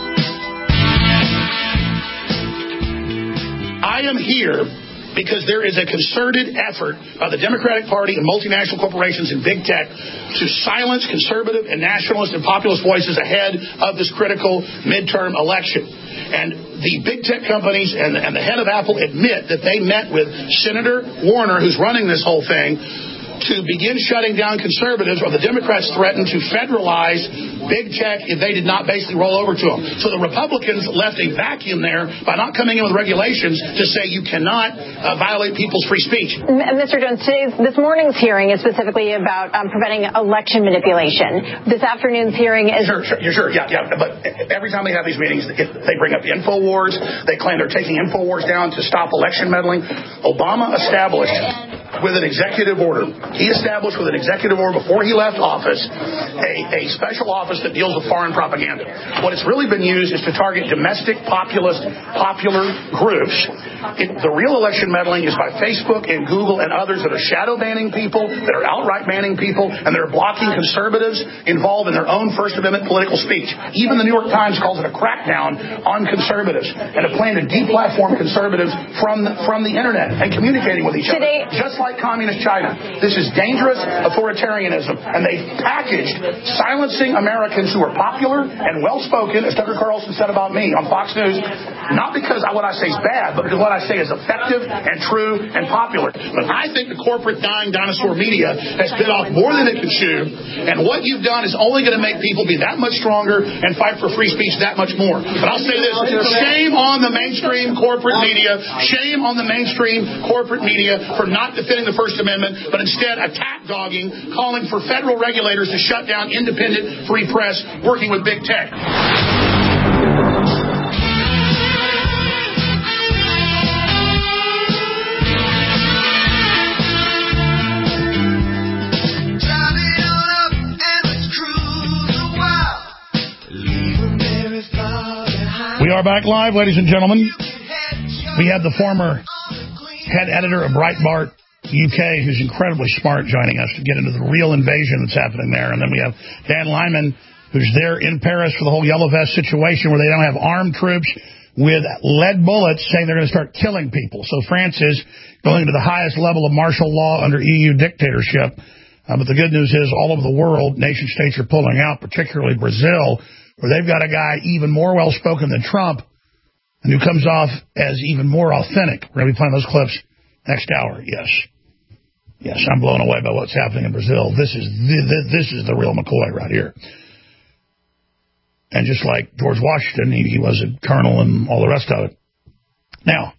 I am here because there is a concerted effort of the Democratic Party and multinational corporations and big tech to silence conservative and nationalist and populist voices ahead of this critical midterm election. And the big tech companies and, and the head of Apple admit that they met with Senator Warner, who's running this whole thing, to begin shutting down conservatives, or the Democrats threatened to federalize big tech if they did not basically roll over to them. So the Republicans left a vacuum there by not coming in with regulations to say you cannot uh, violate people's free speech. Mister Jones, today's, this morning's hearing is specifically about um, preventing election manipulation. This afternoon's hearing is... Sure, sure, sure, yeah, yeah. But every time they have these meetings, they bring up InfoWars. They claim they're taking InfoWars down to stop election meddling. Obama established... with an executive order. He established with an executive order before he left office a, a special office that deals with foreign propaganda. What it's really been used is to target domestic populist popular groups. It, the real election meddling is by Facebook and Google and others that are shadow banning people, that are outright banning people, and that are blocking conservatives involved in their own First Amendment political speech. Even the New York Times calls it a crackdown on conservatives and a plan to deplatform conservatives from the, from the internet and communicating with each other. Today, just like communist China. This is dangerous authoritarianism, and they've packaged silencing Americans who are popular and well-spoken, as Tucker Carlson said about me on Fox News, not because what I say is bad, but because what I say is effective and true and popular. But I think the corporate dying dinosaur media has bit off more than it can chew, and what you've done is only going to make people be that much stronger and fight for free speech that much more. But I'll say this, shame on the mainstream corporate media, shame on the mainstream corporate media for not defending the First Amendment, but instead attack dogging, calling for federal regulators to shut down independent free press, working with big tech. We are back live, ladies and gentlemen. We have the former head editor of Breitbart U K, who's incredibly smart, joining us to get into the real invasion that's happening there. And then we have Dan Lyman, who's there in Paris for the whole Yellow Vest situation where they don't have armed troops with lead bullets saying they're going to start killing people. So France is going to the highest level of martial law under E U dictatorship. Uh, but the good news is all over the world, nation states are pulling out, particularly Brazil, where they've got a guy even more well-spoken than Trump and who comes off as even more authentic. We're going to be playing those clips next hour. Yes. Yes, I'm blown away by what's happening in Brazil. This is the, this is the real McCoy right here. And just like George Washington, he, he was a colonel and all the rest of it. Now,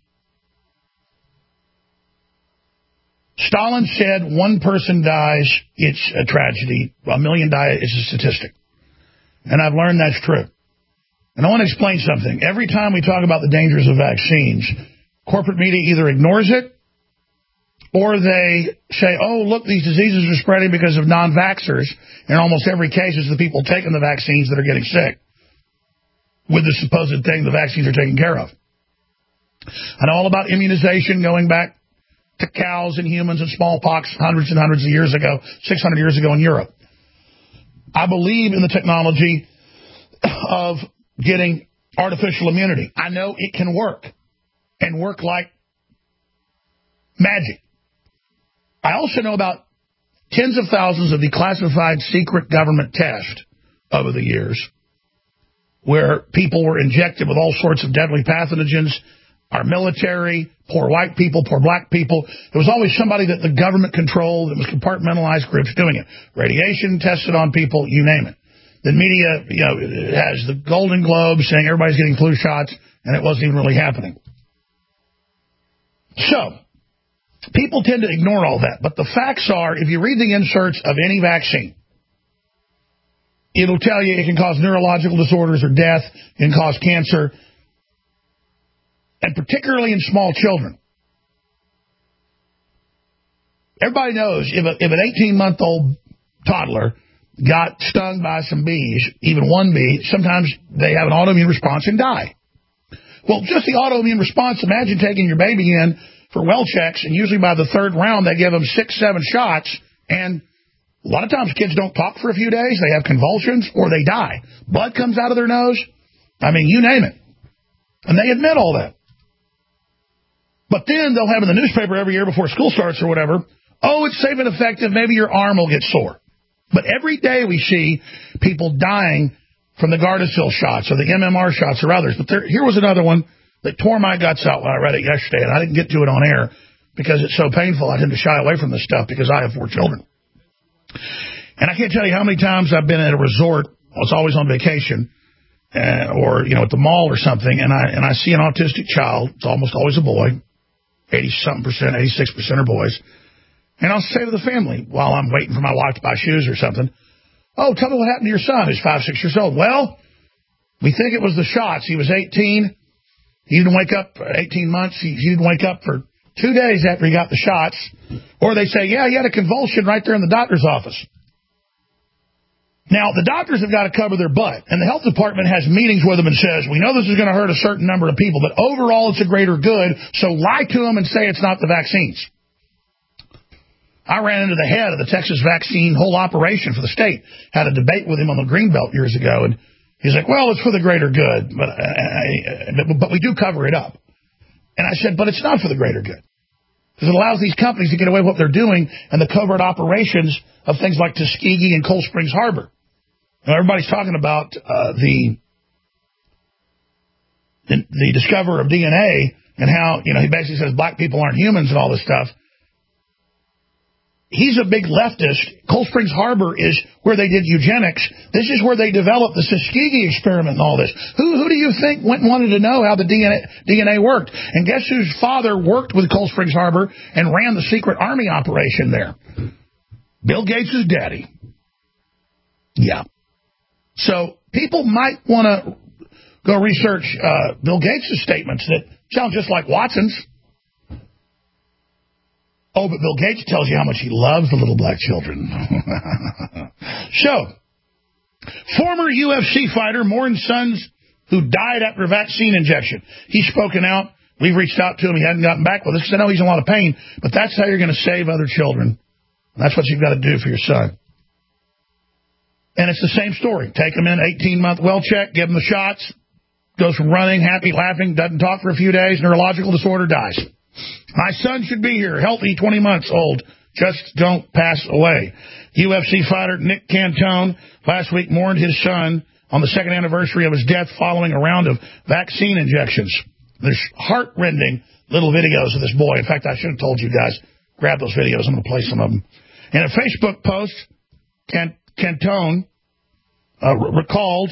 Stalin said one person dies, it's a tragedy. A million die, it's a statistic. And I've learned that's true. And I want to explain something. Every time we talk about the dangers of vaccines, corporate media either ignores it or they say, oh, look, these diseases are spreading because of non-vaxxers. In almost every case, it's the people taking the vaccines that are getting sick with the supposed thing the vaccines are taking care of. I know all about immunization going back to cows and humans and smallpox hundreds and hundreds of years ago, six hundred years ago in Europe. I believe in the technology of getting artificial immunity. I know it can work and work like magic. I also know about tens of thousands of declassified secret government tests over the years where people were injected with all sorts of deadly pathogens, our military, poor white people, poor black people. There was always somebody that the government controlled, that was compartmentalized groups doing it. Radiation tested on people, you name it. The media, you know, has the Golden Globe saying everybody's getting flu shots, and it wasn't even really happening. So, people tend to ignore all that. But the facts are, if you read the inserts of any vaccine, it'll tell you it can cause neurological disorders or death, it can cause cancer, and particularly in small children. Everybody knows if, a, if an eighteen-month-old toddler got stung by some bees, even one bee, sometimes they have an autoimmune response and die. Well, just the autoimmune response, imagine taking your baby in for well checks, and usually by the third round they give them six, seven shots, and a lot of times kids don't talk for a few days, they have convulsions, or they die. Blood comes out of their nose. I mean, you name it. And they admit all that. But then they'll have in the newspaper every year before school starts or whatever, oh, it's safe and effective, maybe your arm will get sore. But every day we see people dying from the Gardasil shots or the M M R shots or others. But there, here was another one that tore my guts out when I read it yesterday, and I didn't get to it on air because it's so painful. I tend to shy away from this stuff because I have four children. And I can't tell you how many times I've been at a resort, I was always on vacation, uh, or, you know, at the mall or something, and I and I see an autistic child. It's almost always a boy. eighty-something percent, eighty-six percent are boys. And I'll say to the family while I'm waiting for my wife to buy shoes or something, oh, tell me what happened to your son who's five, six years old. Well, we think it was the shots. He was eighteen. He didn't wake up for eighteen months. He, he didn't wake up for two days after he got the shots. Or they say, yeah, he had a convulsion right there in the doctor's office. Now, the doctors have got to cover their butt, and the health department has meetings with them and says, we know this is going to hurt a certain number of people, but overall it's a greater good, so lie to them and say it's not the vaccines. I ran into the head of the Texas vaccine whole operation for the state, had a debate with him on the Greenbelt years ago, and he's like, well, it's for the greater good, but, uh, but we do cover it up. And I said, but it's not for the greater good. Because it allows these companies to get away with what they're doing and the covert operations of things like Tuskegee and Cold Springs Harbor. Now, everybody's talking about uh, the, the the discoverer of D N A and how, you know, he basically says black people aren't humans and all this stuff. He's a big leftist. Cold Springs Harbor is where they did eugenics. This is where they developed the Tuskegee experiment and all this. Who who do you think went and wanted to know how the D N A, D N A worked? And guess whose father worked with Cold Springs Harbor and ran the secret army operation there? Bill Gates' daddy. Yeah. So people might want to go research uh, Bill Gates' statements that sound just like Watson's. Oh, but Bill Gates tells you how much he loves the little black children. So, former U F C fighter mourns sons who died after a vaccine injection. He's spoken out. We've reached out to him. He hadn't gotten back with us because I know he's in a lot of pain, but that's how you're going to save other children. That's what you've got to do for your son. And it's the same story. Take him in, eighteen-month well check, give him the shots, goes from running, happy, laughing, doesn't talk for a few days, neurological disorder, dies. My son should be here, healthy, twenty months old. Just don't pass away. U F C fighter Nick Cantone last week mourned his son on the second anniversary of his death following a round of vaccine injections. There's heart-rending little videos of this boy. In fact, I should have told you guys, grab those videos. I'm going to play some of them. In a Facebook post, Cantone Cantone uh, recalled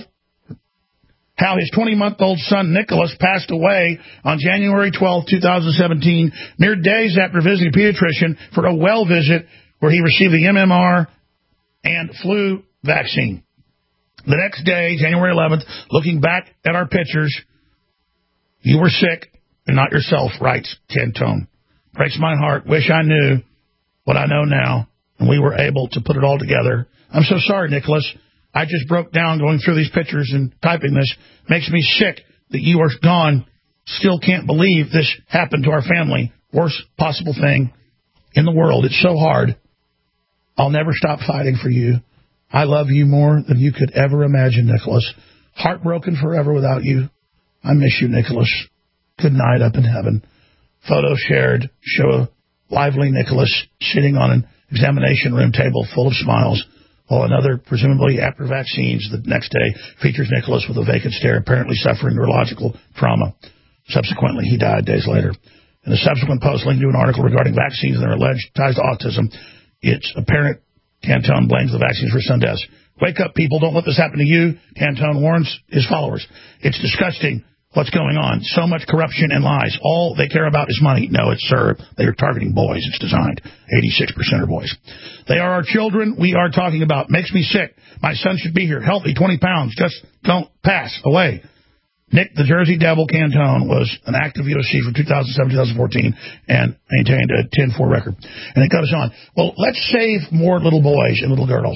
how his twenty-month-old son, Nicholas, passed away on January twelfth, twenty seventeen, mere days after visiting a pediatrician for a well visit where he received the M M R and flu vaccine. The next day, January eleventh, looking back at our pictures, you were sick and not yourself, writes Cantone. Breaks my heart. Wish I knew what I know now, and we were able to put it all together. I'm so sorry, Nicholas. I just broke down going through these pictures and typing this. Makes me sick that you are gone. Still can't believe this happened to our family. Worst possible thing in the world. It's so hard. I'll never stop fighting for you. I love you more than you could ever imagine, Nicholas. Heartbroken forever without you. I miss you, Nicholas. Good night up in heaven. Photos shared show a lively Nicholas sitting on an examination room table full of smiles, while another, presumably after vaccines, the next day features Nicholas with a vacant stare, apparently suffering neurological trauma. Subsequently, he died days later. In a subsequent post linked to an article regarding vaccines and their alleged ties to autism, it's apparent Cantone blames the vaccines for son deaths. Wake up, people. Don't let this happen to you. Cantone warns his followers. It's disgusting what's going on. So much corruption and lies. All they care about is money. No, it's, sir, they are targeting boys. It's designed. eighty-six percent are boys. They are our children we are talking about. Makes me sick. My son should be here. Healthy, twenty pounds. Just don't pass away. Nick, the Jersey Devil Cantone, was an active U F C from two thousand seven to two thousand fourteen and maintained a ten four record. And it goes on. Well, let's save more little boys and little girls.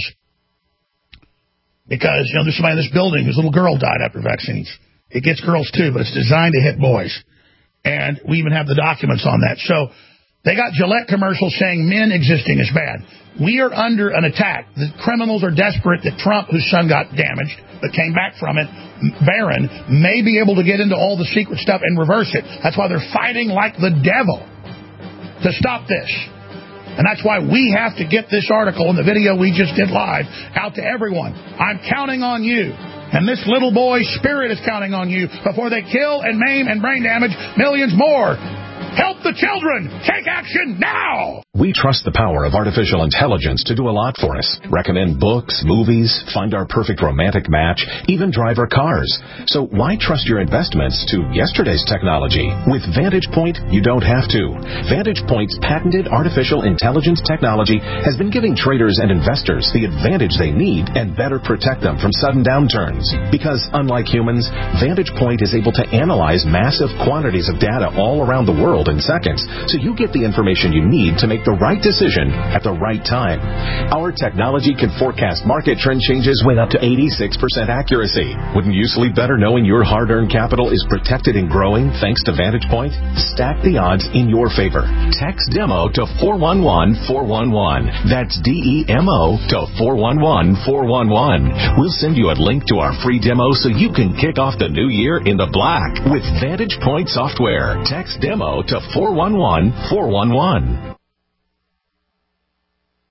Because, you know, there's somebody in this building whose little girl died after vaccines. It gets girls, too, but it's designed to hit boys. And we even have the documents on that. So they got Gillette commercials saying men existing is bad. We are under an attack. The criminals are desperate that Trump, whose son got damaged, but came back from it, Barron, may be able to get into all the secret stuff and reverse it. That's why they're fighting like the devil to stop this. And that's why we have to get this article and the video we just did live out to everyone. I'm counting on you. And this little boy's spirit is counting on you before they kill and maim and brain damage millions more. Help the children! Take action now! We trust the power of artificial intelligence to do a lot for us. Recommend books, movies, find our perfect romantic match, even drive our cars. So why trust your investments to yesterday's technology? With Vantage Point, you don't have to. Vantage Point's patented artificial intelligence technology has been giving traders and investors the advantage they need and better protect them from sudden downturns. Because unlike humans, Vantage Point is able to analyze massive quantities of data all around the world in seconds, so you get the information you need to make the right decision at the right time. Our technology can forecast market trend changes with up to eighty-six percent accuracy. Wouldn't you sleep better knowing your hard-earned capital is protected and growing thanks to Vantage Point? Stack the odds in your favor. Text DEMO to four one one four one one. That's D E M O to four one one four one one. We'll send you a link to our free demo so you can kick off the new year in the black with Vantage Point software. Text DEMO to four one one four one one.